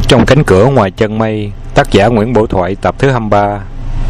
Trong cánh cửa ngoài chân mây, tác giả Nguyễn Bổ Thoại, tập thứ 23.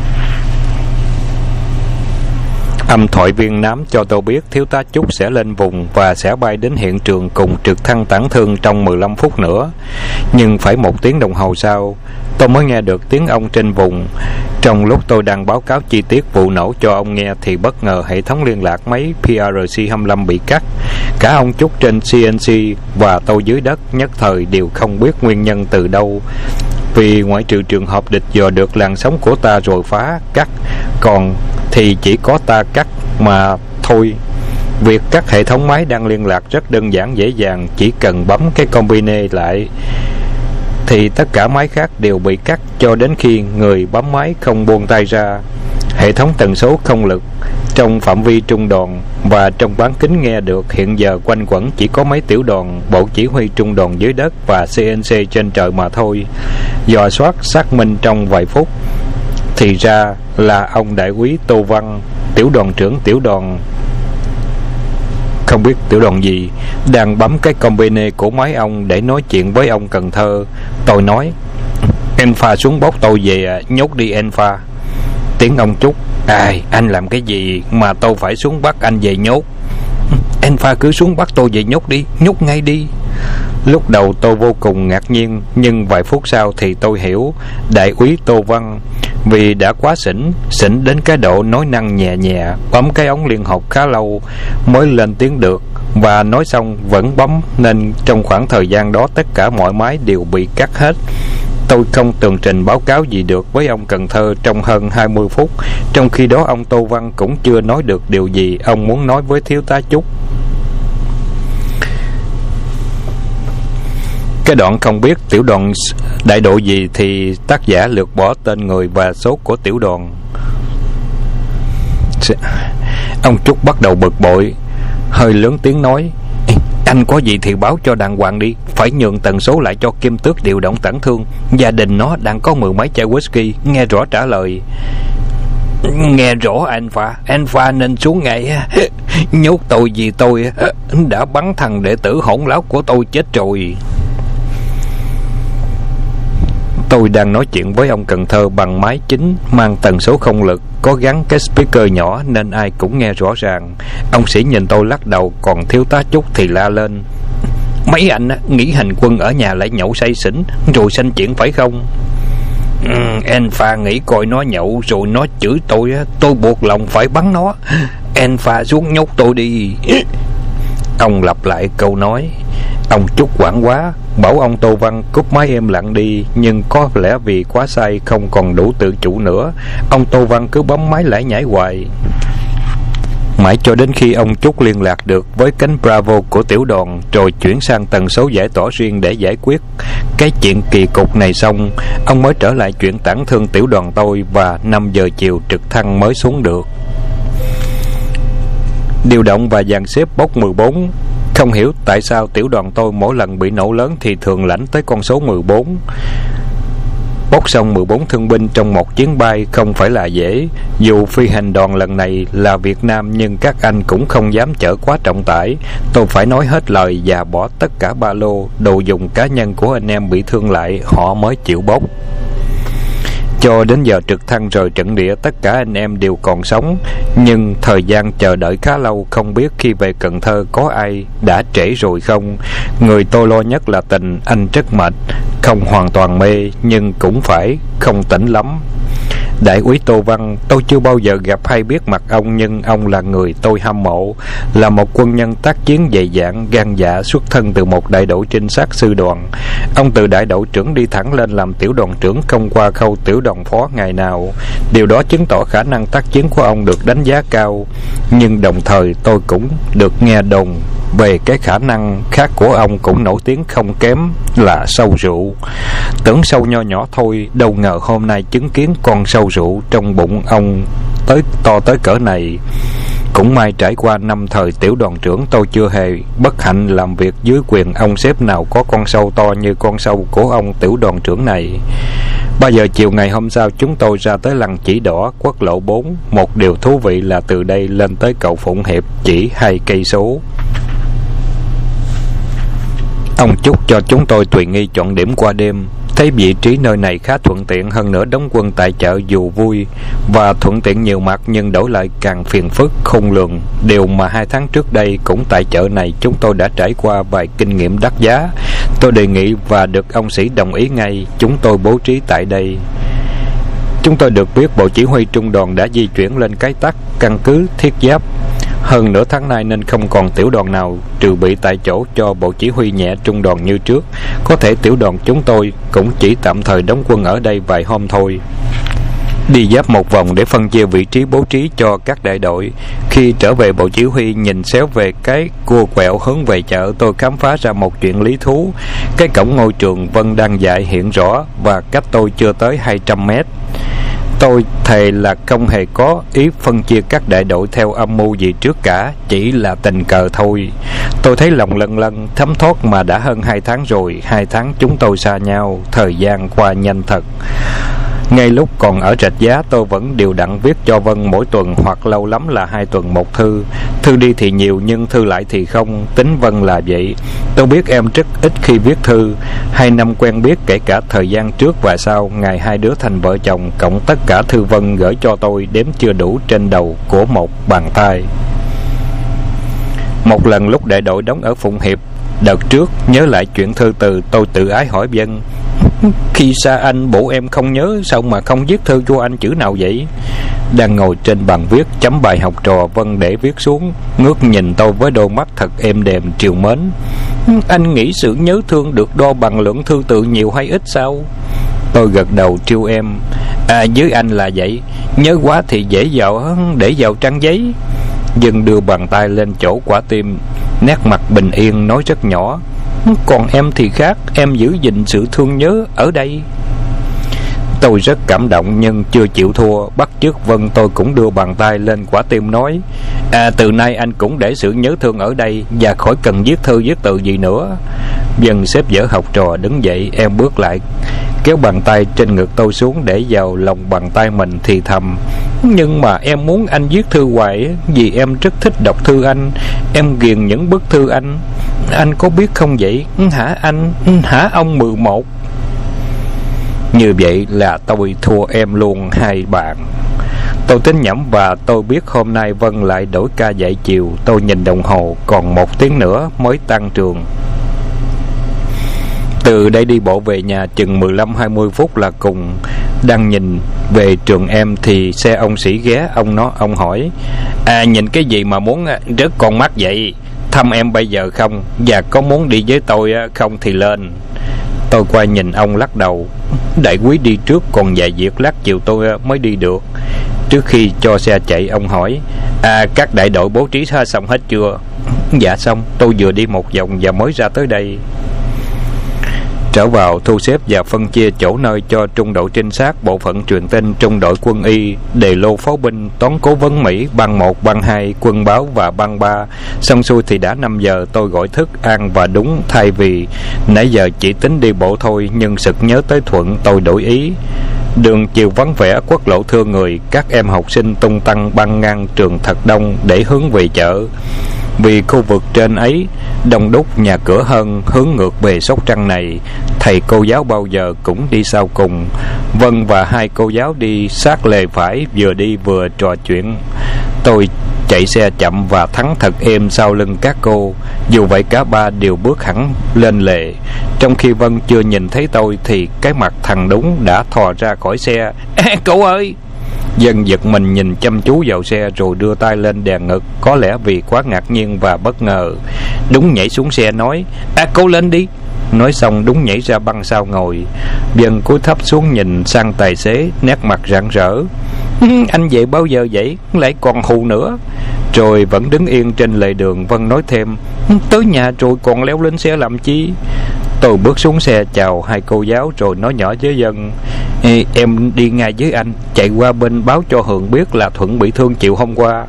Âm thoại viên nám cho tôi biết thiếu tá Chúc sẽ lên vùng và sẽ bay đến hiện trường cùng trực thăng tản thương trong 15 phút nữa. Nhưng phải 1 tiếng đồng hồ sau, tôi mới nghe được tiếng ông trên vùng. Trong lúc tôi đang báo cáo chi tiết vụ nổ cho ông nghe thì bất ngờ hệ thống liên lạc máy PRC-25 bị cắt. Cả ông Chúc trên CNC và tôi dưới đất nhất thời đều không biết nguyên nhân từ đâu. Vì ngoại trừ trường hợp địch dò được làn sóng của ta rồi phá, cắt, còn thì chỉ có ta cắt mà thôi. Việc cắt hệ thống máy đang liên lạc rất đơn giản dễ dàng, chỉ cần bấm cái combine lại thì tất cả máy khác đều bị cắt cho đến khi người bấm máy không buông tay ra. Hệ thống tần số không lực trong phạm vi trung đoàn và trong bán kính nghe được hiện giờ quanh quẩn chỉ có mấy tiểu đoàn, bộ chỉ huy trung đoàn dưới đất và CNC trên trời mà thôi. Dò soát xác minh trong vài phút thì ra là ông đại úy Tô Văn, tiểu đoàn trưởng tiểu đoàn không biết tiểu đoàn gì, đang bấm cái combine của máy ông để nói chuyện với ông Cần Thơ. Tôi nói: "Alpha xuống bốc tôi về, nhốt đi Alpha." Tiếng ông Trúc: "Ai, anh làm cái gì mà tôi phải xuống bắt anh về nhốt?" "Alpha cứ xuống bắt tôi về nhốt đi, nhốt ngay đi." Lúc đầu tôi vô cùng ngạc nhiên, nhưng vài phút sau thì tôi hiểu. Đại úy Tô Văn vì đã quá xỉn đến cái độ nói năng nhẹ nhẹ, bấm cái ống liên hộp khá lâu mới lên tiếng được, và nói xong vẫn bấm, nên trong khoảng thời gian đó tất cả mọi máy đều bị cắt hết. Tôi không tường trình báo cáo gì được với ông Cần Thơ trong hơn 20 phút. Trong khi đó ông Tô Văn cũng chưa nói được điều gì ông muốn nói với thiếu tá Chúc. Cái đoạn không biết tiểu đoàn đại đội gì thì tác giả lược bỏ tên người và số của tiểu đoàn. Ông Trúc bắt đầu bực bội, hơi lớn tiếng nói: "Anh có gì thì báo cho đàng hoàng đi, phải nhường tần số lại cho Kim Tước điều động tản thương. Gia đình nó đang có 10 mấy chai whisky." Nghe rõ trả lời: "Nghe rõ Alpha nên xuống ngay. Nhốt tôi vì tôi đã bắn thằng đệ tử hỗn láo của tôi chết rồi." Tôi đang nói chuyện với ông Cần Thơ bằng máy chính mang tần số không lực, có gắn cái speaker nhỏ nên ai cũng nghe rõ ràng. Ông sĩ nhìn tôi lắc đầu, còn thiếu tá Chúc thì la lên: "Mấy anh nghỉ hành quân ở nhà lại nhậu say xỉn rồi sanh chuyện phải không?" "Alpha nghĩ coi nó nhậu rồi nó chửi tôi buộc lòng phải bắn nó. Alpha xuống nhốt tôi đi." Ông lặp lại câu nói. Ông Chúc hoảng quá, bảo ông Tô Văn cúp máy im lặng đi, nhưng có lẽ vì quá say không còn đủ tự chủ nữa, ông Tô Văn cứ bấm máy lải nhải hoài. Mãi cho đến khi ông Chúc liên lạc được với cánh Bravo của tiểu đoàn, rồi chuyển sang tần số giải tỏa riêng để giải quyết cái chuyện kỳ cục này xong, ông mới trở lại chuyện tản thương tiểu đoàn tôi, và 5 giờ chiều trực thăng mới xuống được. Điều động và dàn xếp bốc 14. Không hiểu tại sao tiểu đoàn tôi mỗi lần bị nổ lớn thì thường lãnh tới con số 14. Bốc xong 14 thương binh trong một chuyến bay không phải là dễ. Dù phi hành đoàn lần này là Việt Nam, nhưng các anh cũng không dám chở quá trọng tải. Tôi phải nói hết lời và bỏ tất cả ba lô, đồ dùng cá nhân của anh em bị thương lại, họ mới chịu bốc. Cho đến giờ trực thăng rời trận địa, tất cả anh em đều còn sống, nhưng thời gian chờ đợi khá lâu, không biết khi về Cần Thơ có ai đã trễ rồi không. Người tôi lo nhất là Tình, anh rất mệt, không hoàn toàn mê nhưng cũng phải không tỉnh lắm. Đại úy Tô Văn, tôi chưa bao giờ gặp hay biết mặt ông, nhưng ông là người tôi hâm mộ, là một quân nhân tác chiến dày dạn, gan dạ, xuất thân từ một đại đội trinh sát sư đoàn. Ông từ đại đội trưởng đi thẳng lên làm tiểu đoàn trưởng, không qua khâu tiểu đoàn phó ngày nào. Điều đó chứng tỏ khả năng tác chiến của ông được đánh giá cao, nhưng đồng thời tôi cũng được nghe đồn về cái khả năng khác của ông cũng nổi tiếng không kém là sâu rượu. Tưởng sâu nho nhỏ thôi, đâu ngờ hôm nay chứng kiến con sâu rượu trong bụng ông to tới cỡ này. Cũng may trải qua 5 thời tiểu đoàn trưởng, tôi chưa hề bất hạnh làm việc dưới quyền ông sếp nào có con sâu to như con sâu của ông tiểu đoàn trưởng này. 3 giờ chiều ngày hôm sau, chúng tôi ra tới lăng Chỉ Đỏ, quốc lộ 4. Một điều thú vị là từ đây lên tới cầu Phụng Hiệp chỉ 2 cây số. Ông Chúc cho chúng tôi tùy nghi chọn điểm qua đêm. Thấy vị trí nơi này khá thuận tiện, hơn nữa đóng quân tại chợ dù vui và thuận tiện nhiều mặt, nhưng đổi lại càng phiền phức khôn lường. Điều mà 2 tháng trước đây cũng tại chợ này chúng tôi đã trải qua vài kinh nghiệm đắt giá. Tôi đề nghị và được ông sĩ đồng ý ngay. Chúng tôi bố trí tại đây. Chúng tôi được biết bộ chỉ huy trung đoàn đã di chuyển lên Cái Tắc, căn cứ Thiết Giáp hơn nửa tháng nay, nên không còn tiểu đoàn nào trừ bị tại chỗ cho bộ chỉ huy nhẹ trung đoàn như trước. Có thể tiểu đoàn chúng tôi cũng chỉ tạm thời đóng quân ở đây vài hôm thôi. Đi giáp một vòng để phân chia vị trí bố trí cho các đại đội. Khi trở về bộ chỉ huy, nhìn xéo về cái cua quẹo hướng về chợ, tôi khám phá ra một chuyện lý thú. Cái cổng ngôi trường Vân đang dạy hiện rõ và cách tôi chưa tới 200 mét. Tôi thề là không hề có ý phân chia các đại đội theo âm mưu gì trước cả, chỉ là tình cờ thôi. Tôi thấy lòng lân lân thấm thoát mà đã hơn 2 tháng rồi. 2 tháng chúng tôi xa nhau, thời gian qua nhanh thật. Ngay lúc còn ở Rạch Giá, tôi vẫn đều đặn viết cho Vân mỗi tuần hoặc lâu lắm là 2 tuần một thư. Thư đi thì nhiều nhưng thư lại thì không. Tính Vân là vậy. Tôi biết em rất ít khi viết thư. 2 năm quen biết, kể cả thời gian trước và sau, ngày 2 đứa thành vợ chồng, cộng tất cả thư Vân gửi cho tôi đếm chưa đủ trên đầu của một bàn tay. Một lần lúc đại đội đóng ở Phụng Hiệp đợt trước, nhớ lại chuyện thư từ, tôi tự ái hỏi Vân: khi xa anh, bộ em không nhớ sao mà không viết thư cho anh chữ nào vậy? Đang ngồi trên bàn viết chấm bài học trò, Vân để viết xuống, ngước nhìn tôi với đôi mắt thật êm đềm trìu mến. Anh nghĩ sự nhớ thương được đo bằng lượng thư tự nhiều hay ít sao? Tôi gật đầu trêu em: với anh là vậy, nhớ quá thì dễ vào để vào trang giấy. Vân đưa bàn tay lên chỗ quả tim, nét mặt bình yên, nói rất nhỏ: còn em thì khác, em giữ gìn sự thương nhớ ở đây. Tôi rất cảm động nhưng chưa chịu thua, bắt chước Vân tôi cũng đưa bàn tay lên quả tim nói: từ nay anh cũng để sự nhớ thương ở đây và khỏi cần viết thư viết từ gì nữa. Vân xếp vở học trò đứng dậy, em bước lại kéo bàn tay trên ngực tôi xuống để vào lòng bàn tay mình, thì thầm: nhưng mà em muốn anh viết thư hoài, vì em rất thích đọc thư anh, em ghiền những bức thư anh có biết không vậy hả anh, hả ông 11? Như vậy là tôi thua em luôn 2 bàn. Tôi tính nhẩm và tôi biết hôm nay Vân lại đổi ca dạy chiều. Tôi nhìn đồng hồ, còn 1 tiếng nữa mới tan trường. Từ đây đi bộ về nhà chừng 15-20 phút là cùng. Đang nhìn về trường em thì xe ông sĩ ghé. Ông hỏi: nhìn cái gì mà muốn rớt con mắt vậy? Thăm em bây giờ không? Và có muốn đi với tôi không thì lên. Tôi quay nhìn ông lắc đầu: đại quý đi trước, còn vài việc lát chiều tôi mới đi được. Trước khi cho xe chạy, ông hỏi: các đại đội bố trí xong hết chưa? Dạ xong, tôi vừa đi một vòng và mới ra tới đây. Trở vào thu xếp và phân chia chỗ nơi cho trung đội trinh sát, bộ phận truyền tin, trung đội quân y, đề lô pháo binh, toán cố vấn Mỹ, băng 1, băng 2, quân báo và băng 3. Xong xuôi thì đã 5 giờ. Tôi gọi thức An và Đúng, thay vì nãy giờ chỉ tính đi bộ thôi, nhưng sực nhớ tới Thuận, tôi đổi ý. Đường chiều vắng vẻ, quốc lộ thưa người, các em học sinh tung tăng băng ngang trường thật đông để hướng về chợ. Vì khu vực trên ấy đông đúc nhà cửa hơn, hướng ngược về Sóc Trăng này, thầy cô giáo bao giờ cũng đi sau cùng. Vân và 2 cô giáo đi sát lề phải, vừa đi vừa trò chuyện. Tôi chạy xe chậm và thắng thật êm sau lưng các cô. Dù vậy cả 3 đều bước hẳn lên lề. Trong khi Vân chưa nhìn thấy tôi thì cái mặt thằng Đúng đã thò ra khỏi xe. Cậu ơi! Dân giật mình nhìn chăm chú vào xe rồi đưa tay lên đè ngực, có lẽ vì quá ngạc nhiên và bất ngờ. Đúng nhảy xuống xe nói: cô lên đi. Nói xong Đúng nhảy ra băng sau ngồi. Vân cúi thấp xuống nhìn sang tài xế, nét mặt rạng rỡ: anh về bao giờ vậy? Lại còn hù nữa. Rồi vẫn đứng yên trên lề đường, Vân nói thêm: tới nhà rồi còn leo lên xe làm chi? Tôi bước xuống xe chào 2 cô giáo rồi nói nhỏ với Vân: em đi ngay với anh, chạy qua bên báo cho Hường biết là Thuận bị thương chiều hôm qua.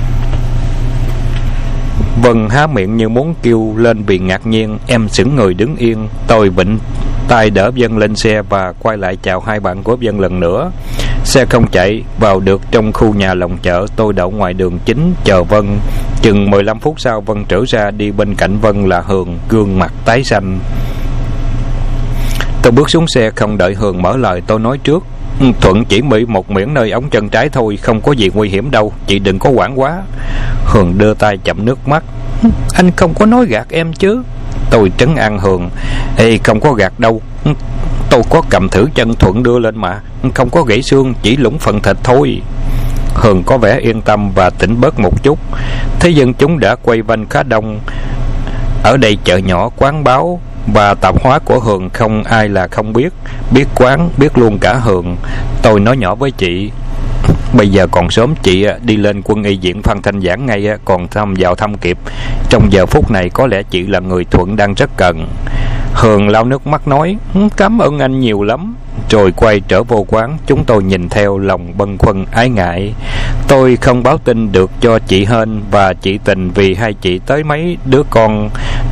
Vân há miệng như muốn kêu lên vì ngạc nhiên. Em sững người đứng yên. Tôi vịnh tay đỡ Vân lên xe và quay lại chào 2 bạn của Vân lần nữa. Xe không chạy vào được trong khu nhà lòng chợ. Tôi đậu ngoài đường chính chờ Vân. Chừng 15 phút sau Vân trở ra, đi bên cạnh Vân là Hường, gương mặt tái xanh. Tôi bước xuống xe không đợi Hường mở lời, tôi nói trước: Thuận chỉ bị một miễn nơi ống chân trái thôi, không có gì nguy hiểm đâu, chị đừng có hoảng quá. Hường đưa tay chậm nước mắt: Anh không có nói gạt em chứ? Tôi trấn an Hường: Ê, không có gạt đâu, tôi có cầm thử chân Thuận đưa lên mà, không có gãy xương, chỉ lủng phần thịt thôi. Hường có vẻ yên tâm và tỉnh bớt một chút. Thế dân chúng đã quay quanh khá đông. Ở đây chợ nhỏ, quán báo và tạp hóa của Hường không ai là không biết. Biết quán, biết luôn cả Hường. Tôi nói nhỏ với chị: Bây giờ còn sớm, chị đi lên Quân y viện Phan Thanh Giảng ngay, còn vào thăm kịp. Trong giờ phút này có lẽ chị là người Thuận đang rất cần. Hường lau nước mắt nói: Cảm ơn anh nhiều lắm. Rồi quay trở vô quán. Chúng tôi nhìn theo lòng bâng khuâng ái ngại. Tôi không báo tin được cho chị Hên và chị Tình, vì hai chị tới mấy đứa con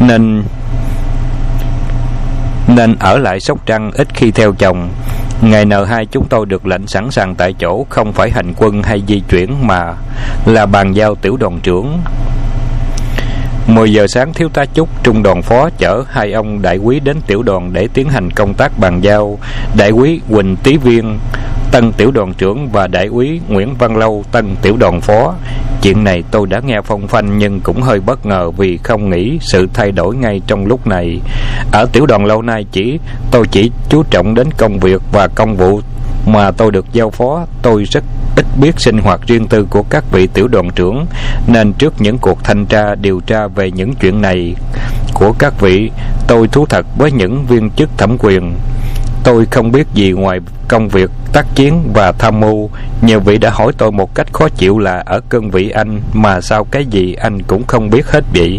nên ở lại Sóc Trăng, ít khi theo chồng. Ngày N2 chúng tôi được lệnh sẵn sàng tại chỗ, không phải hành quân hay di chuyển mà là bàn giao tiểu đoàn trưởng. 10 giờ sáng, thiếu tá Chúc, trung đoàn phó, chở hai ông đại úy đến tiểu đoàn để tiến hành công tác bàn giao. Đại úy Huỳnh Tý Viên, tân tiểu đoàn trưởng, và đại úy Nguyễn Văn Lâu, tân tiểu đoàn phó. Chuyện này tôi đã nghe phong phanh nhưng cũng hơi bất ngờ, vì không nghĩ sự thay đổi ngay trong lúc này. Ở tiểu đoàn lâu nay tôi chỉ chú trọng đến công việc và công vụ mà tôi được giao phó. Tôi rất ít biết sinh hoạt riêng tư của các vị tiểu đoàn trưởng, nên trước những cuộc thanh tra điều tra về những chuyện này của các vị, tôi thú thật với những viên chức thẩm quyền, tôi không biết gì ngoài công việc tác chiến và tham mưu. Nhiều vị đã hỏi tôi một cách khó chịu là ở cương vị anh mà sao cái gì anh cũng không biết hết vậy.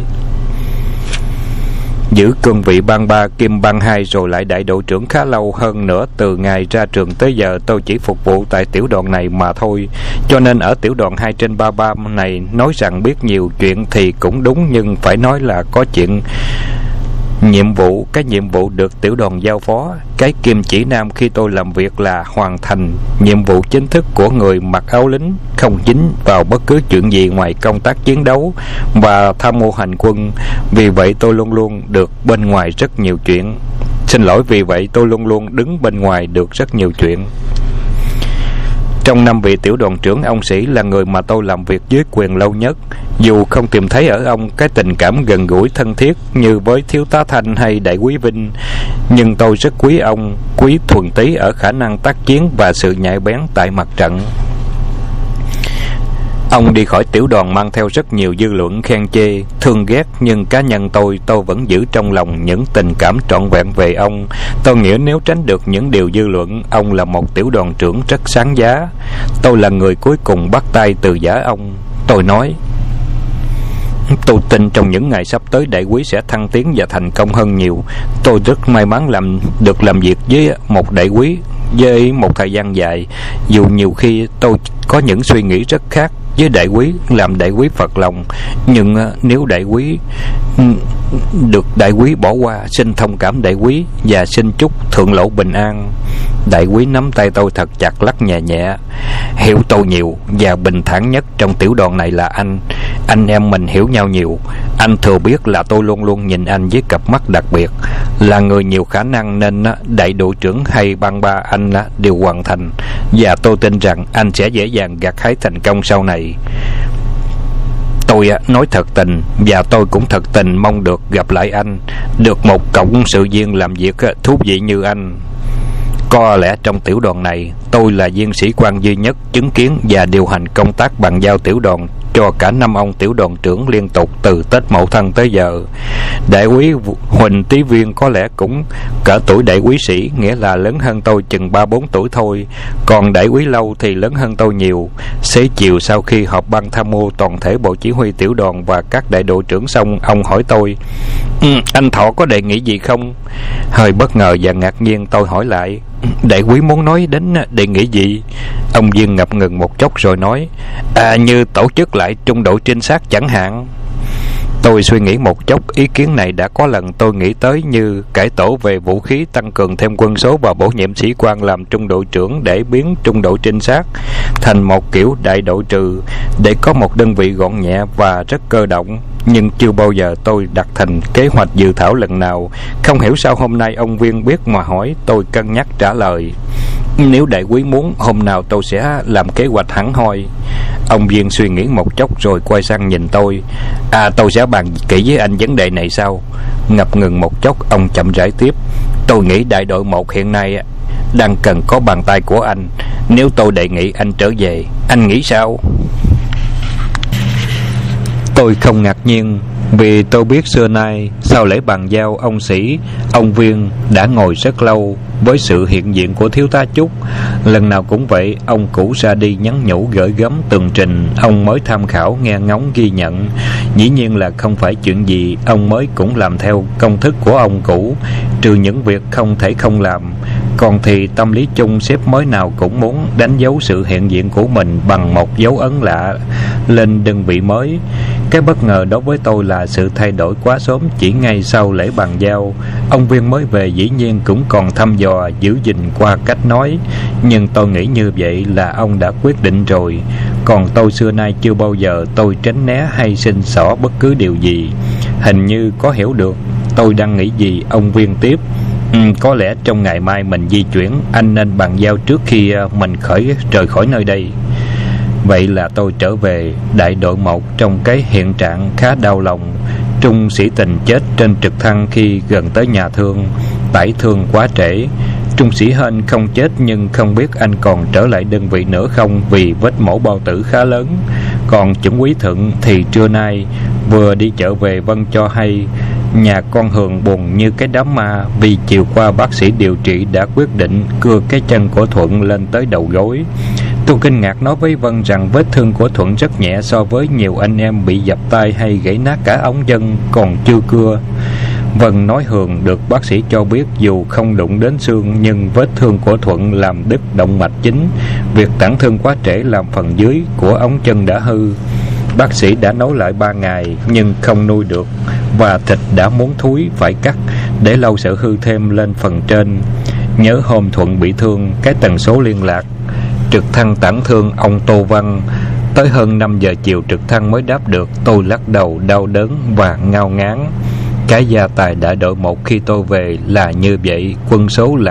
Giữ cương vị ban 3 kim ban 2 rồi lại đại đội trưởng khá lâu. Hơn nữa từ ngày ra trường tới giờ tôi chỉ phục vụ tại tiểu đoàn này mà thôi. Cho nên ở tiểu đoàn 2/33 này nói rằng biết nhiều chuyện thì cũng đúng, nhưng phải nói là có chuyện cái nhiệm vụ được tiểu đoàn giao phó. Cái kim chỉ nam khi tôi làm việc là hoàn thành nhiệm vụ chính thức của người mặc áo lính, không dính vào bất cứ chuyện gì ngoài công tác chiến đấu và tham mưu hành quân. Vì vậy tôi luôn luôn được bên ngoài rất nhiều chuyện. Vì vậy tôi luôn luôn đứng bên ngoài được rất nhiều chuyện. Trong 5 vị tiểu đoàn trưởng, ông Sĩ là người mà tôi làm việc dưới quyền lâu nhất. Dù không tìm thấy ở ông cái tình cảm gần gũi thân thiết như với thiếu tá Thanh hay đại úy Vinh, nhưng tôi rất quý ông, quý Thuần Tý ở khả năng tác chiến và sự nhạy bén tại mặt trận. Ông đi khỏi tiểu đoàn mang theo rất nhiều dư luận khen chê, thương ghét, nhưng cá nhân tôi vẫn giữ trong lòng những tình cảm trọn vẹn về ông. Tôi nghĩ nếu tránh được những điều dư luận, ông là một tiểu đoàn trưởng rất sáng giá. Tôi là người cuối cùng bắt tay từ giã ông. Tôi nói: Tôi tin trong những ngày sắp tới đại úy sẽ thăng tiến và thành công hơn nhiều. Tôi rất may mắn được làm việc với một đại úy với một thời gian dài. Dù nhiều khi tôi có những suy nghĩ rất khác với đại úy, làm đại úy phật lòng, nhưng nếu đại úy được đại úy bỏ qua, xin thông cảm đại úy và xin chúc thượng lộ bình an. Đại úy nắm tay tôi thật chặt, lắc nhẹ nhẹ: Hiểu tôi nhiều và bình thản nhất trong tiểu đoàn này là anh em mình hiểu nhau nhiều. Anh thừa biết là tôi luôn luôn nhìn anh với cặp mắt đặc biệt. Là người nhiều khả năng nên đại đội trưởng hay ban 3 anh đều hoàn thành, và tôi tin rằng anh sẽ dễ dàng gặt hái thành công sau này. Tôi nói thật tình, và tôi cũng thật tình mong được gặp lại anh, được một cộng sự viên làm việc thú vị như anh. Có lẽ trong tiểu đoàn này, tôi là viên sĩ quan duy nhất chứng kiến và điều hành công tác bàn giao tiểu đoàn cho cả 5 ông tiểu đoàn trưởng liên tục từ Tết Mậu Thân tới giờ. Đại úy Huỳnh Tý Viên có lẽ cũng cỡ tuổi đại úy Sĩ, nghĩa là lớn hơn tôi chừng 3-4 tuổi thôi. Còn đại úy Lâu thì lớn hơn tôi nhiều. Xế chiều sau khi họp ban tham mưu toàn thể bộ chỉ huy tiểu đoàn và các đại đội trưởng xong, ông hỏi tôi: Anh Thọ có đề nghị gì không? Hơi bất ngờ và ngạc nhiên, tôi hỏi lại: Đại úy muốn nói đến đề nghị gì? Ông Viên ngập ngừng một chốc rồi nói: Như tổ chức lại trung đội trinh sát chẳng hạn. Tôi suy nghĩ một chốc, ý kiến này đã có lần tôi nghĩ tới, như cải tổ về vũ khí, tăng cường thêm quân số và bổ nhiệm sĩ quan làm trung đội trưởng để biến trung đội trinh sát thành một kiểu đại đội trừ, để có một đơn vị gọn nhẹ và rất cơ động. Nhưng chưa bao giờ tôi đặt thành kế hoạch dự thảo lần nào. Không hiểu sao hôm nay ông Viên biết mà hỏi. Tôi cân nhắc trả lời: nếu đại quý muốn, hôm nào tôi sẽ làm kế hoạch hẳn hoi. Ông Viên suy nghĩ một chốc rồi quay sang nhìn tôi: tôi sẽ bàn kỹ với anh vấn đề này sau. Ngập ngừng một chốc, ông chậm rãi tiếp: tôi nghĩ đại đội 1 hiện nay đang cần có bàn tay của anh. Nếu tôi đề nghị anh trở về, anh nghĩ sao? Tôi không ngạc nhiên, vì tôi biết xưa nay sau lễ bàn giao ông Sĩ, ông Viên đã ngồi rất lâu với sự hiện diện của thiếu tá Chúc. Lần nào cũng vậy, ông cũ ra đi nhắn nhủ gửi gắm tường trình, ông mới tham khảo nghe ngóng ghi nhận. Dĩ nhiên là không phải chuyện gì ông mới cũng làm theo công thức của ông cũ, trừ những việc không thể không làm. Còn thì tâm lý chung, sếp mới nào cũng muốn đánh dấu sự hiện diện của mình bằng một dấu ấn lạ lên đơn vị mới. Cái bất ngờ đối với tôi là sự thay đổi quá sớm chỉ ngay sau lễ bàn giao. Ông Viên mới về dĩ nhiên cũng còn thăm dò giữ gìn qua cách nói, nhưng tôi nghĩ như vậy là ông đã quyết định rồi. Còn tôi xưa nay chưa bao giờ tôi tránh né hay xin xỏ bất cứ điều gì. Hình như có hiểu được tôi đang nghĩ gì, ông Viên tiếp: có lẽ trong ngày mai mình di chuyển, anh nên bàn giao trước khi mình rời khỏi nơi đây. Vậy là tôi trở về đại đội 1 trong cái hiện trạng khá đau lòng. Trung sĩ Tình chết trên trực thăng khi gần tới nhà thương, tải thương quá trễ. Trung sĩ Hên không chết, nhưng không biết anh còn trở lại đơn vị nữa không, vì vết mổ bao tử khá lớn. Còn chuẩn úy Thuận thì trưa nay vừa đi chợ về, Vân cho hay nhà con Hường buồn như cái đám ma, vì chiều qua bác sĩ điều trị đã quyết định cưa cái chân của Thuận lên tới đầu gối. Tôi kinh ngạc nói với Vân rằng vết thương của Thuận rất nhẹ so với nhiều anh em bị dập tay hay gãy nát cả ống chân còn chưa cưa. Vân nói Hường được bác sĩ cho biết dù không đụng đến xương, nhưng vết thương của Thuận làm đứt động mạch chính. Việc tản thương quá trễ làm phần dưới của ống chân đã hư. Bác sĩ đã nối lại 3 ngày nhưng không nuôi được, và thịt đã muốn thúi phải cắt, để lâu sợ hư thêm lên phần trên. Nhớ hôm Thuận bị thương, cái tần số liên lạc trực thăng tản thương ông Tô Văn, tới hơn 5 giờ chiều trực thăng mới đáp được. Tôi lắc đầu đau đớn và ngao ngán. Cái gia tài đại đội 1 khi tôi về là như vậy. Quân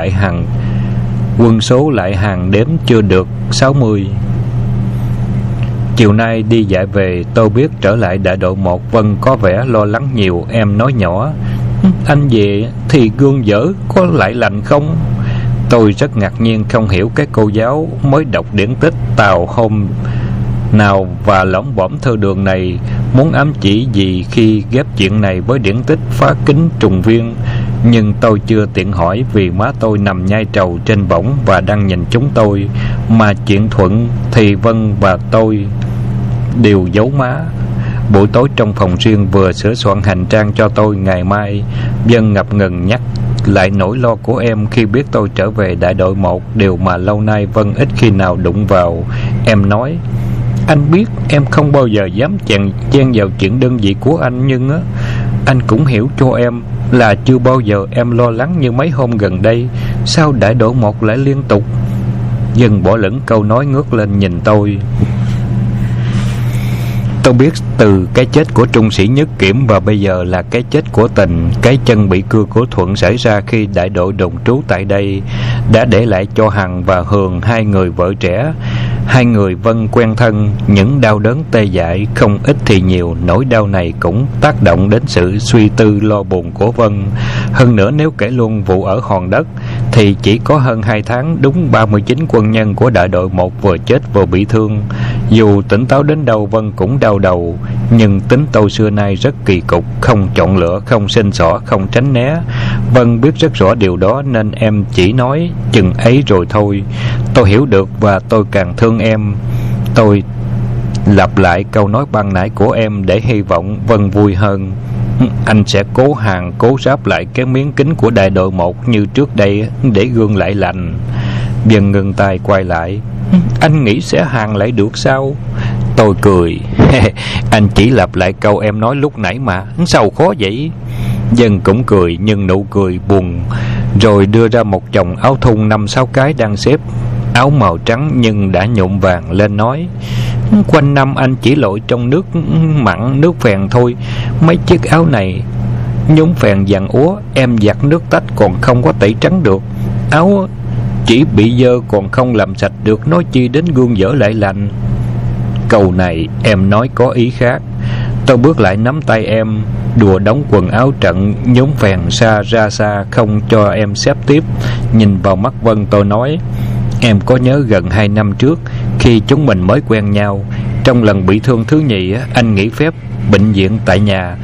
số lại hàng đếm chưa được 60. Chiều nay đi dạy về, tôi biết trở lại đại đội 1. Vân có vẻ lo lắng nhiều. Em nói nhỏ: anh về thì gương dở có lại lành không? Tôi rất ngạc nhiên không hiểu cái cô giáo mới đọc điển tích Tàu hôm nào và lõm bõm thơ đường này muốn ám chỉ gì khi ghép chuyện này với điển tích Phá Kính Trùng Viên. Nhưng tôi chưa tiện hỏi, vì má tôi nằm nhai trầu trên võng và đang nhìn chúng tôi. Mà chuyện Thuận thì Vân và tôi đều giấu má. Buổi tối trong phòng riêng vừa sửa soạn hành trang cho tôi ngày mai, Vân ngập ngừng nhắc lại nỗi lo của em khi biết tôi trở về đại đội 1, điều mà lâu nay Vân ít khi nào đụng vào. Em nói: anh biết em không bao giờ dám chen vào chuyện đơn vị của anh, nhưng anh cũng hiểu cho em là chưa bao giờ em lo lắng như mấy hôm gần đây. Sao đại đội 1 lại liên tục? Vân bỏ lửng câu nói, ngước lên nhìn tôi. Tôi biết từ cái chết của trung sĩ Nhất Kiểm và bây giờ là cái chết của Tình, cái chân bị cưa của Thuận xảy ra khi đại đội đồn trú tại đây đã để lại cho Hằng và Hường, 2 người vợ trẻ, 2 người Vân quen thân, những đau đớn tê dại. Không ít thì nhiều, nỗi đau này cũng tác động đến sự suy tư lo buồn của Vân. Hơn nữa, nếu kể luôn vụ ở Hòn Đất thì chỉ có hơn 2 tháng, đúng 39 quân nhân của đại đội 1 vừa chết vừa bị thương. Dù tỉnh táo đến đâu, Vân cũng đau đầu. Nhưng tính tôi xưa nay rất kỳ cục, không chọn lựa, không xin xỏ, không tránh né. Vân biết rất rõ điều đó, nên em chỉ nói chừng ấy rồi thôi. Tôi hiểu được và tôi càng thương em. Tôi lặp lại câu nói ban nãy của em để hy vọng Vân vui hơn. Anh sẽ cố hàn, cố ráp lại cái miếng kính của đại đội 1 như trước đây để gương lại lành. Vân ngừng tay quay lại: anh nghĩ sẽ hàn lại được sao? Tôi cười. Anh chỉ lặp lại câu em nói lúc nãy mà, sao khó vậy? Dân cũng cười, nhưng nụ cười buồn, rồi đưa ra một chồng áo thun 5-6 cái đang xếp, áo màu trắng nhưng đã nhuộm vàng lên, nói: quanh năm anh chỉ lội trong nước mặn, nước phèn thôi. Mấy chiếc áo này nhúng phèn vàng úa, em giặt nước tách còn không có tẩy trắng được. Áo chỉ bị dơ còn không làm sạch được, nói chi đến gương dở lại lành. Câu này em nói có ý khác. Tôi bước lại nắm tay em, đùa đóng quần áo trận nhúng phèn ra xa, không cho em xếp tiếp. Nhìn vào mắt Vân, tôi nói: em có nhớ gần 2 năm trước, khi chúng mình mới quen nhau, trong lần bị thương thứ nhì, anh nghỉ phép bệnh viện tại nhà.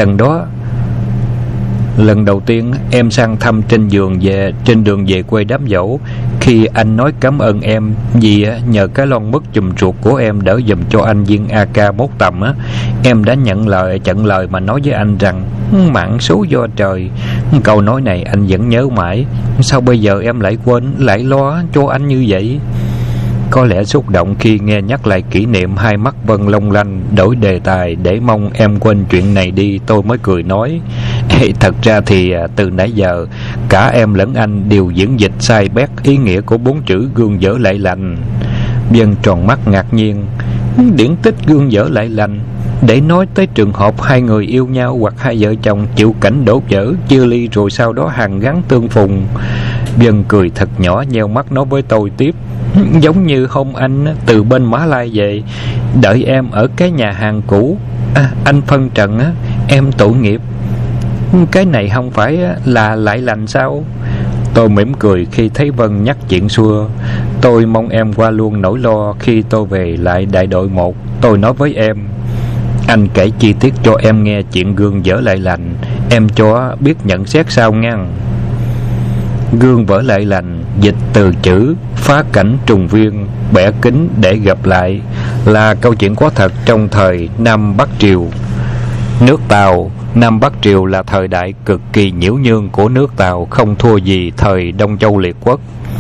Lần đầu tiên em sang thăm trên đường về quê đám dỗ. Khi anh nói cảm ơn em vì nhờ cái lon mứt chùm ruột của em đỡ giùm cho anh viên AK-1 tầm, em đã chặn lời mà nói với anh rằng mạng số do trời. Câu nói này anh vẫn nhớ mãi. Sao bây giờ em lại quên, lại lo cho anh như vậy? Có lẽ xúc động khi nghe nhắc lại kỷ niệm, hai mắt Vân long lanh, đổi đề tài để mong em quên chuyện này đi. Tôi mới cười nói: thật ra thì từ nãy giờ cả em lẫn anh đều diễn dịch sai bét ý nghĩa của 4 chữ gương dở lại lành. Vân tròn mắt ngạc nhiên. Điển tích gương dở lại lành để nói tới trường hợp hai người yêu nhau hoặc hai vợ chồng chịu cảnh đổ vỡ chia ly rồi sau đó hàn gắn tương phùng. Vân cười thật nhỏ, nheo mắt nói với tôi tiếp: giống như hôm anh từ bên Mã Lai về, đợi em ở cái nhà hàng cũ, anh phân trần em tội nghiệp. Cái này không phải là lại lành sao? Tôi mỉm cười khi thấy Vân nhắc chuyện xưa. Tôi mong em qua luôn nỗi lo khi tôi về lại đại đội 1. Tôi nói với em: anh kể chi tiết cho em nghe chuyện gương dở lại lành, em cho biết nhận xét sao ngang. Gương vỡ lại lành dịch từ chữ phá cảnh trùng viên, bẻ kính để gặp lại, là câu chuyện có thật trong thời Nam Bắc Triều. Nước Tàu, Nam Bắc Triều là thời đại cực kỳ nhiễu nhương của nước Tàu, không thua gì thời Đông Châu Liệt Quốc.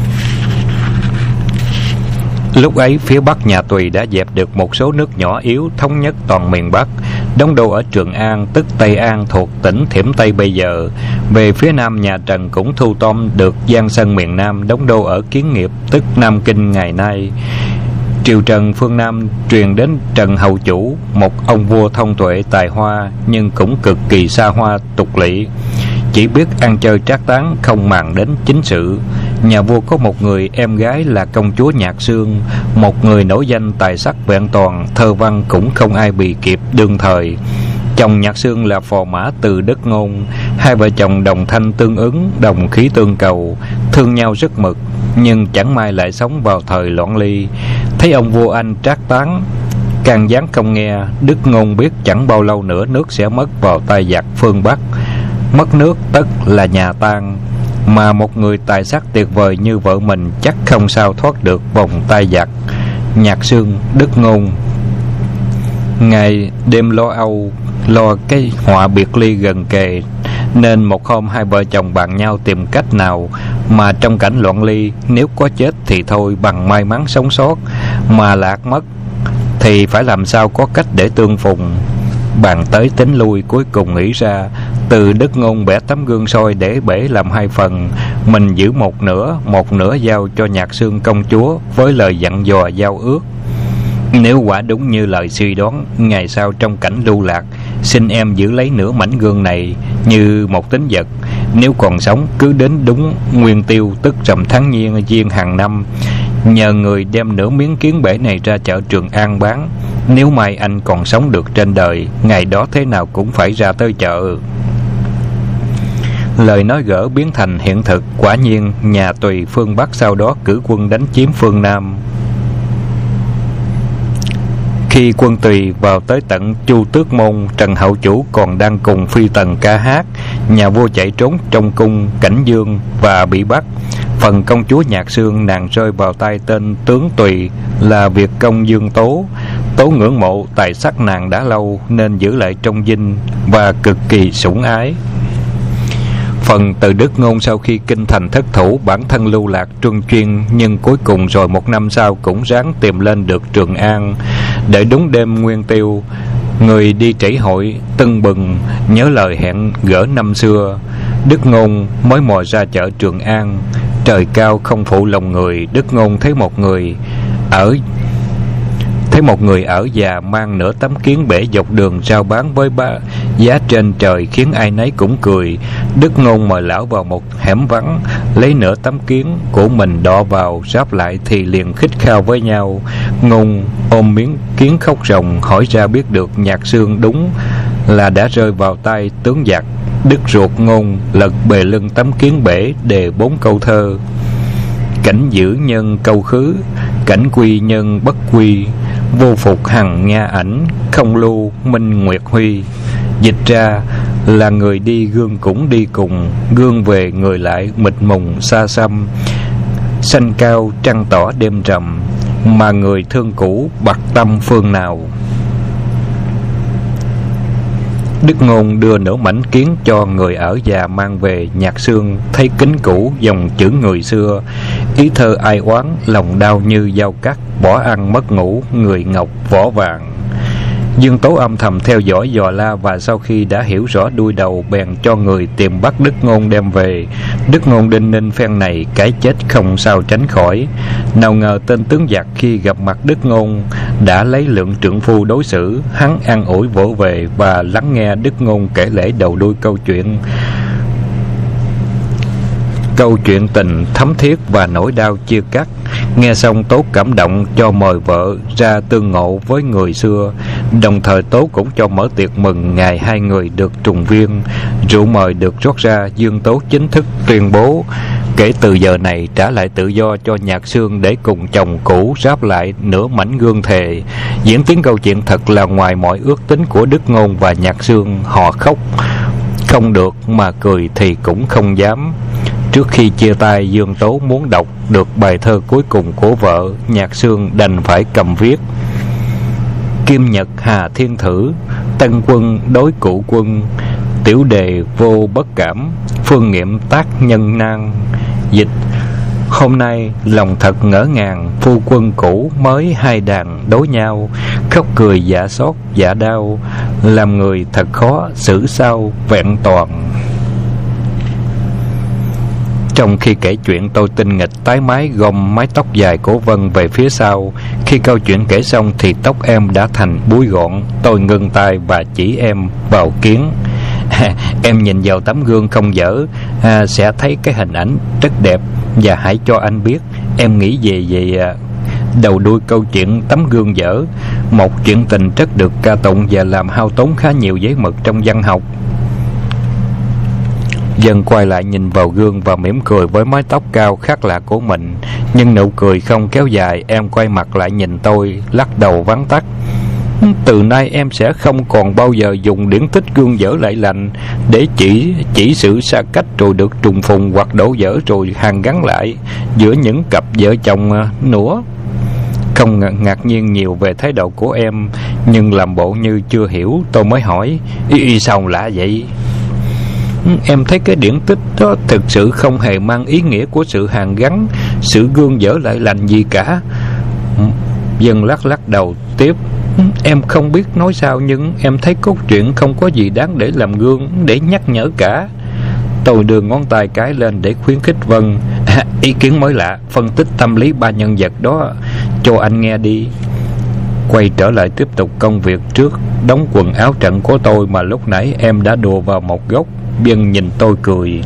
Lúc ấy phía Bắc nhà Tùy đã dẹp được một số nước nhỏ yếu, thống nhất toàn miền Bắc, đóng đô ở Trường An tức Tây An thuộc tỉnh Thiểm Tây bây giờ. Về phía Nam, nhà Trần cũng thu tóm được Giang Sơn miền Nam, đóng đô ở Kiến Nghiệp tức Nam Kinh ngày nay. Triều Trần phương Nam truyền đến Trần Hậu Chủ, một ông vua thông tuệ tài hoa nhưng cũng cực kỳ xa hoa tục lỵ, chỉ biết ăn chơi trác tán, không màng đến chính sự. Nhà vua có một người em gái là công chúa Nhạc Sương, một người nổi danh tài sắc vẹn toàn, thơ văn cũng không ai bì kịp đương thời. Chồng Nhạc Sương là phò mã Từ Đất Ngôn, hai vợ chồng đồng thanh tương ứng, đồng khí tương cầu, thương nhau rất mực, nhưng chẳng may lại sống vào thời loạn ly. Thấy ông vua Anh trác tán, can gián không nghe, Đức Ngôn biết chẳng bao lâu nữa nước sẽ mất vào tay giặc phương Bắc. Mất nước tất là nhà tan, mà một người tài sắc tuyệt vời như vợ mình chắc không sao thoát được vòng tay giặc. Nhạc Sương, Đức Ngôn ngày đêm lo âu, lo cái họa biệt ly gần kề, nên một hôm hai vợ chồng bàn nhau tìm cách nào mà trong cảnh loạn ly, nếu có chết thì thôi bằng may mắn sống sót, mà lạc mất thì phải làm sao có cách để tương phùng. Bàn tới tính lui, cuối cùng nghĩ ra Từ Đức Ngôn bẻ tấm gương soi để bể làm hai phần, mình giữ một nửa giao cho Nhạc Sương công chúa với lời dặn dò giao ước: nếu quả đúng như lời suy đoán, ngày sau trong cảnh lưu lạc, xin em giữ lấy nửa mảnh gương này như một tín vật. Nếu còn sống, cứ đến đúng nguyên tiêu tức rằm tháng giêng hàng năm, nhờ người đem nửa miếng kiến bể này ra chợ Trường An bán. Nếu mai anh còn sống được trên đời, ngày đó thế nào cũng phải ra tới chợ. Lời nói gỡ biến thành hiện thực. Quả nhiên nhà Tùy phương Bắc sau đó cử quân đánh chiếm phương Nam. Khi quân Tùy vào tới tận Chu Tước Môn, Trần Hậu Chủ còn đang cùng phi tần ca hát. Nhà vua chạy trốn trong cung Cảnh Dương và bị bắt. Phần công chúa Nhạc Sương, nàng rơi vào tay tên tướng Tùy là Việt công Dương Tố. Tố ngưỡng mộ tài sắc nàng đã lâu nên giữ lại trong dinh và cực kỳ sủng ái. Phần Từ Đức Ngôn sau khi kinh thành thất thủ, bản thân lưu lạc truân chuyên, nhưng cuối cùng rồi một năm sau cũng ráng tìm lên được Trường An. Đợi đúng đêm nguyên tiêu, người đi trảy hội tưng bừng nhớ lời hẹn gỡ năm xưa. Đức Ngôn mới mò ra chợ Trường An. Trời cao không phụ lòng người, Đức Ngôn thấy một người ở già mang nửa tấm kiến bể dọc đường rao bán với giá trên trời, khiến ai nấy cũng cười. Đức Ngôn mời lão vào một hẻm vắng, lấy nửa tấm kiến của mình đọ vào ráp lại thì liền khích khao với nhau. Ngôn ôm miếng kiến khóc ròng, hỏi ra biết được Nhạc Xương đúng là đã rơi vào tay tướng giặc. Đức ruột Ngôn lật bề lưng tấm kiến bể, đề 4 câu thơ: cảnh giữ nhân câu khứ, cảnh quy nhân bất quy, vô phục hằng nha ảnh, không lưu minh nguyệt huy. Dịch ra là người đi gương cũng đi cùng, gương về người lại mịt mùng xa xăm. Xanh cao trăng tỏ đêm trầm, mà người thương cũ bặt tâm phương nào. Đức Ngôn đưa nửa mảnh kiến cho người ở già mang về. Nhạc Xương thấy kính cũ dòng chữ người xưa, ý thơ ai oán, lòng đau như dao cắt, bỏ ăn mất ngủ, người ngọc vỏ vàng. Dương Tố âm thầm theo dõi dò la, và sau khi đã hiểu rõ đuôi đầu bèn cho người tìm bắt Đức Ngôn đem về. Đức Ngôn đinh ninh phen này cái chết không sao tránh khỏi. Nào ngờ tên tướng giặc khi gặp mặt Đức Ngôn đã lấy lượng trượng phu đối xử. Hắn an ủi vỗ về và lắng nghe Đức Ngôn kể lể đầu đuôi câu chuyện tình thấm thiết và nỗi đau chia cắt. Nghe xong Tố cảm động cho mời vợ ra tương ngộ với người xưa. Đồng thời Tố cũng cho mở tiệc mừng ngày hai người được trùng viên. Rượu mời được rót ra, Dương Tố chính thức tuyên bố kể từ giờ này trả lại tự do cho Nhạc Xương để cùng chồng cũ ráp lại nửa mảnh gương thề. Diễn tiến câu chuyện thật là ngoài mọi ước tính của Đức Ngôn và Nhạc Xương. Họ khóc không được mà cười thì cũng không dám. Trước khi chia tay, Dương Tố muốn đọc được bài thơ cuối cùng của vợ. Nhạc Xương đành phải cầm viết: Kim Nhật Hà Thiên Thử, tân quân đối cụ quân, tiểu đề vô bất cảm, phương nghiệm tác nhân nan. Dịch: hôm nay lòng thật ngỡ ngàng, phu quân cũ mới hai đàn đối nhau, khóc cười dạ xót dạ đau, làm người thật khó xử sao vẹn toàn. Trong khi kể chuyện, tôi tinh nghịch tái mái gom mái tóc dài của Vân về phía sau. Khi câu chuyện kể xong thì tóc em đã thành búi gọn. Tôi ngưng tay và chỉ em vào kiến. Em nhìn vào tấm gương không dở, sẽ thấy cái hình ảnh rất đẹp. Và hãy cho anh biết em nghĩ về đầu đuôi câu chuyện tấm gương dở. Một chuyện tình rất được ca tụng và làm hao tốn khá nhiều giấy mực trong văn học. Dân quay lại nhìn vào gương và mỉm cười với mái tóc cao khác lạ của mình. Nhưng nụ cười không kéo dài. Em quay mặt lại nhìn tôi, lắc đầu vắn tắt: từ nay em sẽ không còn bao giờ dùng điển tích gương dở lại lành để chỉ sự xa cách rồi được trùng phùng hoặc đổ dở rồi hàn gắn lại giữa những cặp vợ chồng nữa. Không ngạc nhiên nhiều về thái độ của em, nhưng làm bộ như chưa hiểu, tôi mới hỏi: ý sao lạ vậy? Em thấy cái điển tích đó thực sự không hề mang ý nghĩa của sự hàn gắn, sự gương dở lại lành gì cả. Dân lắc đầu tiếp: em không biết nói sao, nhưng em thấy cốt truyện không có gì đáng để làm gương, để nhắc nhở cả. Tôi đưa ngón tay cái lên để khuyến khích Vân: ý kiến mới lạ, phân tích tâm lý ba nhân vật đó cho anh nghe đi. Quay trở lại tiếp tục công việc trước, đóng quần áo trận của tôi mà lúc nãy em đã đùa vào một góc. Vân nhìn tôi cười: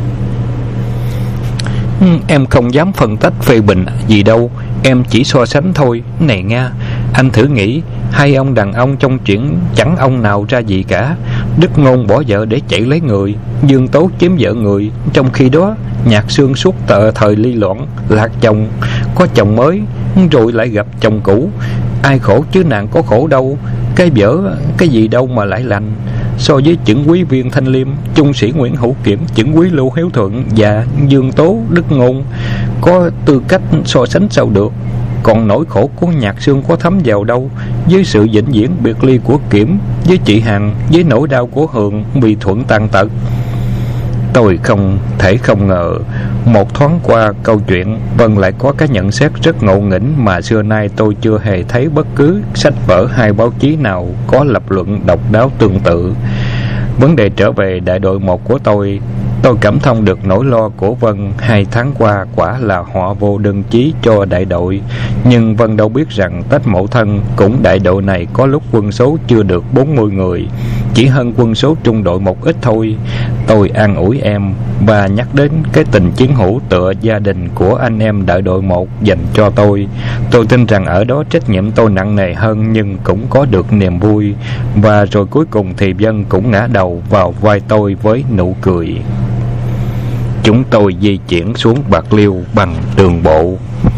em không dám phân tích phê bình gì đâu, em chỉ so sánh thôi. Này nha, anh thử nghĩ, hai ông đàn ông trong chuyện chẳng ông nào ra gì cả. Đức Ngôn bỏ vợ để chạy lấy người, Dương Tố chiếm vợ người. Trong khi đó Nhạc Xương suốt thời ly loạn, lạc chồng, có chồng mới rồi lại gặp chồng cũ. Ai khổ chứ nàng có khổ đâu. Cái vợ cái gì đâu mà lại lành. So với chưởng quý Viên Thanh Liêm, trung sĩ Nguyễn Hữu Kiểm, chưởng quý Lưu Hiếu Thuận và Dương Tố, Đức Ngôn có tư cách so sánh sao được. Còn nỗi khổ của Nhạc Xương có thấm vào đâu với sự vĩnh viễn biệt ly của Kiểm, với chị Hằng, với nỗi đau của Hường vì Thuận tàn tật. Tôi không thể không ngờ, một thoáng qua câu chuyện, Vân lại có cái nhận xét rất ngộ nghĩnh mà xưa nay tôi chưa hề thấy bất cứ sách vở hay báo chí nào có lập luận độc đáo tương tự. Vấn đề trở về đại đội 1 của tôi cảm thông được nỗi lo của Vân. 2 tháng qua quả là họa vô đơn chí cho đại đội, nhưng Vân đâu biết rằng Tết Mậu Thân cũng đại đội này có lúc quân số chưa được 40 người, chỉ hơn quân số trung đội một ít thôi. Tôi an ủi em và nhắc đến cái tình chiến hữu tựa gia đình của anh em đại đội 1 dành cho tôi. Tôi tin rằng ở đó trách nhiệm tôi nặng nề hơn, nhưng cũng có được niềm vui. Và rồi cuối cùng thì Vân cũng ngã đầu vào vai tôi với nụ cười. Chúng tôi di chuyển xuống Bạc Liêu bằng đường bộ.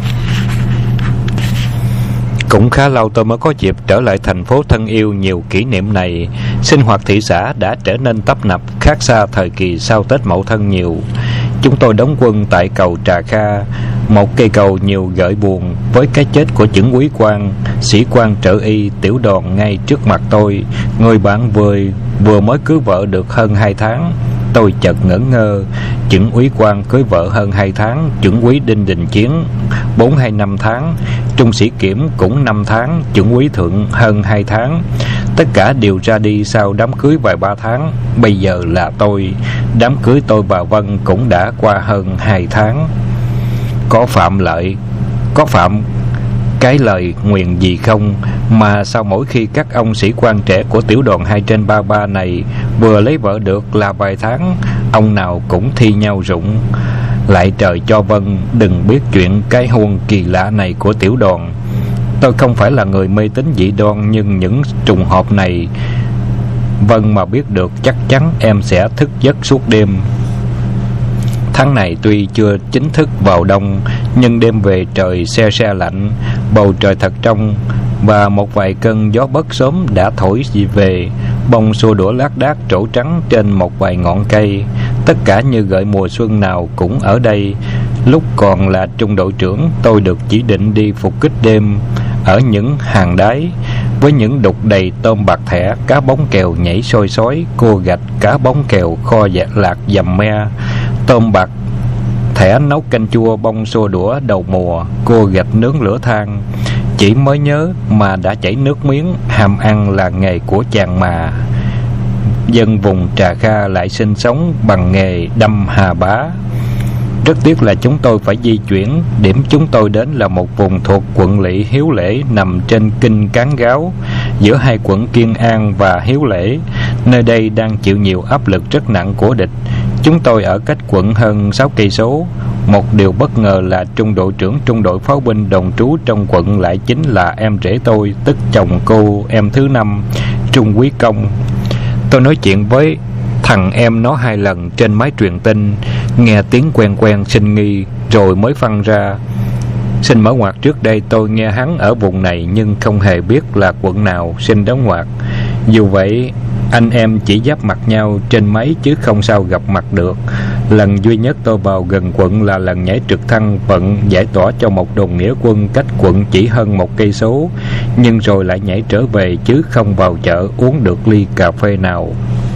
Cũng khá lâu tôi mới có dịp trở lại thành phố thân yêu nhiều kỷ niệm này. Sinh hoạt thị xã đã trở nên tấp nập, khác xa thời kỳ sau Tết Mậu Thân nhiều. Chúng tôi đóng quân tại cầu Trà Kha, một cây cầu nhiều gợi buồn với cái chết của chuẩn úy Quang, sĩ quan trợ y tiểu đoàn ngay trước mặt tôi. Người bạn vừa mới cưới vợ được hơn 2 tháng. Tôi chợt ngỡ ngơ. Chuẩn úy Quang cưới vợ hơn 2 tháng, chuẩn úy Đinh Đình Chiến 4 hay 5 tháng, trung sĩ Kiểm cũng 5 tháng, chuẩn úy Thượng hơn 2 tháng. Tất cả đều ra đi sau đám cưới vài 3 tháng. Bây giờ là tôi. Đám cưới tôi và Vân cũng đã qua hơn 2 tháng. Có phạm cái lời nguyền gì không mà sao mỗi khi các ông sĩ quan trẻ của tiểu đoàn 2/33 này vừa lấy vợ được là vài tháng, ông nào cũng thi nhau rụng. Lại trời cho Vân đừng biết chuyện cái hôn kỳ lạ này của tiểu đoàn. Tôi không phải là người mê tín dị đoan, nhưng những trùng hợp này Vân mà biết được chắc chắn em sẽ thức giấc suốt đêm. Tháng này tuy chưa chính thức vào đông, nhưng đêm về trời se se lạnh, bầu trời thật trong, và một vài cơn gió bất sớm đã thổi về. Bông xua đũa lác đác trổ trắng trên một vài ngọn cây. Tất cả như gợi mùa xuân nào cũng ở đây. Lúc còn là trung đội trưởng, tôi được chỉ định đi phục kích đêm ở những hang đáy, với những đục đầy tôm bạc thẻ, cá bóng kèo nhảy sôi sói, cua gạch, cá bóng kèo kho lạc dầm me, tôm bạc thẻ nấu canh chua, bông xua đũa đầu mùa, cua gạch nướng lửa than. Chỉ mới nhớ mà đã chảy nước miếng. Ham ăn là nghề của chàng mà. Dân vùng Trà Kha lại sinh sống bằng nghề đâm hà bá. Rất tiếc là chúng tôi phải di chuyển. Điểm chúng tôi đến là một vùng thuộc quận lỵ Hiếu Lễ, nằm trên kinh Cán Gáo, giữa hai quận Kiên An và Hiếu Lễ. Nơi đây đang chịu nhiều áp lực rất nặng của địch. Chúng tôi ở cách quận hơn 6 cây số. Một điều bất ngờ là trung đội trưởng trung đội pháo binh đồn trú trong quận lại chính là em rể tôi, tức chồng cô em thứ 5, Trung úy Công. Tôi nói chuyện với thằng em nó 2 lần trên máy truyền tin, nghe tiếng quen quen sinh nghi, rồi mới phân ra. Xin mở ngoặc, trước đây tôi nghe hắn ở vùng này nhưng không hề biết là quận nào, xin đóng ngoặc. Dù vậy, anh em chỉ giáp mặt nhau trên máy chứ không sao gặp mặt được. Lần duy nhất tôi vào gần quận là lần nhảy trực thăng vận giải tỏa cho một đồn nghĩa quân cách quận chỉ hơn 1 cây số, nhưng rồi lại nhảy trở về chứ không vào chợ uống được ly cà phê nào.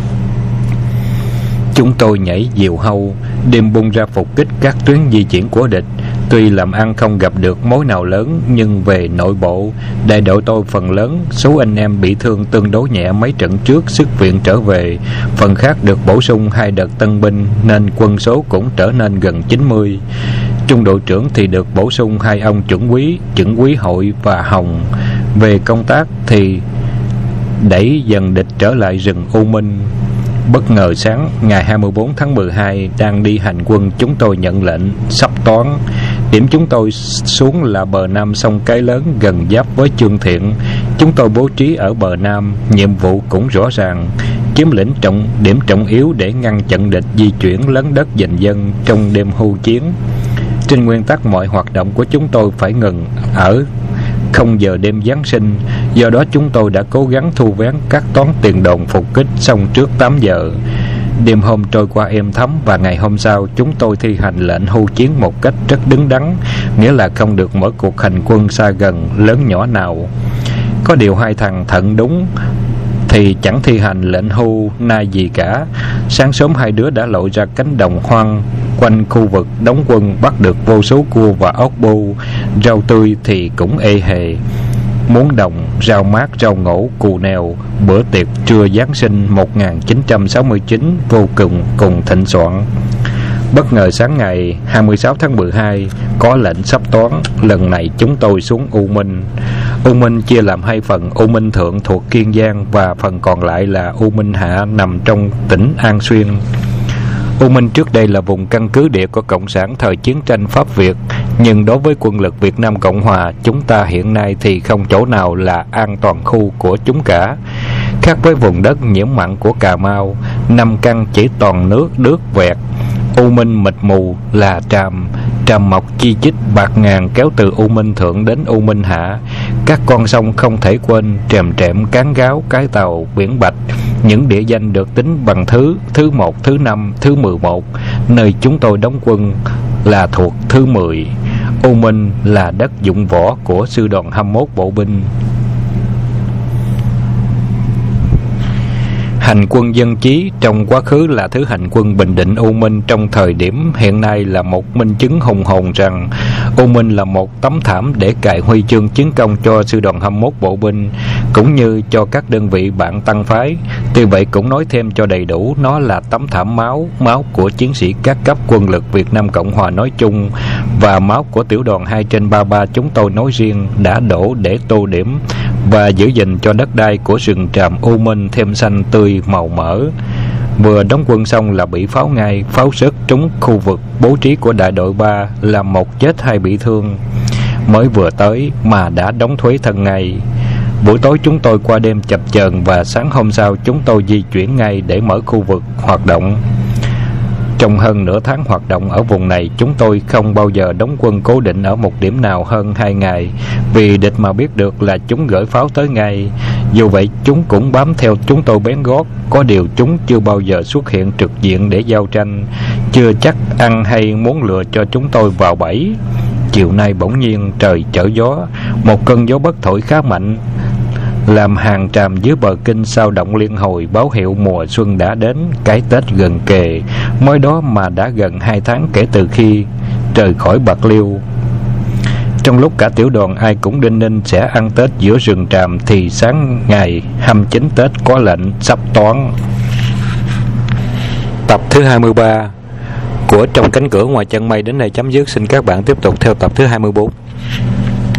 Chúng tôi nhảy diều hâu, đêm bung ra phục kích các tuyến di chuyển của địch. Tuy làm ăn không gặp được mối nào lớn, nhưng về nội bộ, đại đội tôi phần lớn số anh em bị thương tương đối nhẹ mấy trận trước xuất viện trở về, phần khác được bổ sung 2 đợt tân binh, nên quân số cũng trở nên gần 90. Trung đội trưởng thì được bổ sung 2 ông chuẩn úy Hội và Hồng. Về công tác thì đẩy dần địch trở lại rừng U Minh. Bất ngờ sáng ngày 24 tháng 12 đang đi hành quân, chúng tôi nhận lệnh sắp toán. Điểm chúng tôi xuống là bờ nam sông Cái Lớn, gần giáp với Chương Thiện. Chúng tôi bố trí ở bờ nam, nhiệm vụ cũng rõ ràng, chiếm lĩnh điểm trọng yếu để ngăn chặn địch di chuyển lấn đất giành dân trong đêm hưu chiến. Trên nguyên tắc mọi hoạt động của chúng tôi phải ngừng ở 0 giờ đêm Giáng sinh. Do đó chúng tôi đã cố gắng thu vén các toán tiền đồn phục kích xong trước 8 giờ. Đêm hôm trôi qua êm thấm, và ngày hôm sau chúng tôi thi hành lệnh hưu chiến một cách rất đứng đắn, nghĩa là không được mở cuộc hành quân xa gần lớn nhỏ nào. Có điều 2 thằng thận đúng thì chẳng thi hành lệnh hưu nai gì cả. Sáng sớm hai đứa đã lội ra cánh đồng hoang quanh khu vực đóng quân, bắt được vô số cua và ốc bu. Rau tươi thì cũng ê hề, muống đồng, rau mát, rau ngổ, cù nèo. Bữa tiệc trưa Giáng sinh 1969 vô cùng thịnh soạn. Bất ngờ sáng ngày 26 tháng 12 có lệnh sắp toán. Lần này chúng tôi xuống U Minh. U Minh chia làm hai phần: U Minh Thượng thuộc Kiên Giang và phần còn lại là U Minh Hạ nằm trong tỉnh An Xuyên. U Minh trước đây là vùng căn cứ địa của Cộng sản thời chiến tranh Pháp Việt, nhưng đối với quân lực Việt Nam Cộng Hòa chúng ta hiện nay thì không chỗ nào là an toàn khu của chúng cả. Khác với vùng đất nhiễm mặn của Cà Mau, Nam Căn chỉ toàn nước đước vẹt. U Minh mịt mù là tràm mọc chi chít bạc ngàn kéo từ U Minh Thượng đến U Minh Hạ. Các con sông không thể quên: Trèm Trẹm, Cán Gáo, Cái Tàu, Biển Bạch. Những địa danh được tính bằng thứ 1, thứ 5, thứ 11. Nơi chúng tôi đóng quân là thuộc thứ 10. U Minh là đất dụng võ của sư đoàn 21 bộ binh. Hành quân Dân Chí trong quá khứ là thứ hành quân bình định U Minh trong thời điểm hiện nay là một minh chứng hùng hồn rằng U Minh là một tấm thảm để cài huy chương chiến công cho sư đoàn 21 bộ binh cũng như cho các đơn vị bạn tăng phái. Tuy vậy cũng nói thêm cho đầy đủ, nó là tấm thảm máu của chiến sĩ các cấp quân lực Việt Nam Cộng Hòa nói chung và máu của tiểu đoàn 2/33 chúng tôi nói riêng đã đổ để tô điểm và giữ gìn cho đất đai của rừng tràm U Minh thêm xanh tươi màu mỡ. Vừa đóng quân xong là bị pháo ngay, pháo rớt trúng khu vực bố trí của đại đội 3, làm 1 chết 2 bị thương. Mới vừa tới mà đã đóng thuế thân ngay. Buổi tối chúng tôi qua đêm chập chờn và sáng hôm sau chúng tôi di chuyển ngay để mở khu vực hoạt động. Trong hơn nửa tháng hoạt động ở vùng này, chúng tôi không bao giờ đóng quân cố định ở một điểm nào hơn 2 ngày, vì địch mà biết được là chúng gửi pháo tới ngay. Dù vậy chúng cũng bám theo chúng tôi bén gót, có điều chúng chưa bao giờ xuất hiện trực diện để giao tranh, chưa chắc ăn hay muốn lừa cho chúng tôi vào bẫy. Chiều nay bỗng nhiên trời trở gió, một cơn gió bất thổi khá mạnh, làm hàng tràm dưới bờ kinh sao động liên hồi, báo hiệu mùa xuân đã đến, cái Tết gần kề. Mới đó mà đã gần 2 tháng kể từ khi rời khỏi Bạc Liêu. Trong lúc cả tiểu đoàn ai cũng đinh ninh sẽ ăn Tết giữa rừng tràm, thì sáng ngày 29 Tết có lệnh sắp toán. Tập thứ 23 của Trong Cánh Cửa Ngoài Chân Mây đến đây chấm dứt. Xin các bạn tiếp tục theo tập thứ 24.